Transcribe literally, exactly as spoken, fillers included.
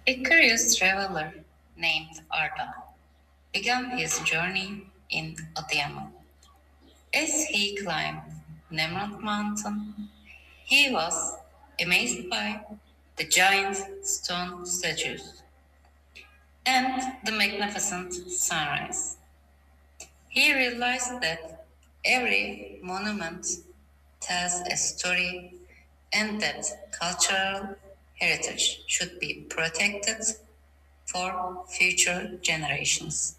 A curious traveler named Arda began his journey in Adıyaman. As he climbed Nemrut Mountain, he was amazed by the giant stone statues and the magnificent sunrise. He realized that every monument tells a story and that cultural heritage should be protected for future generations.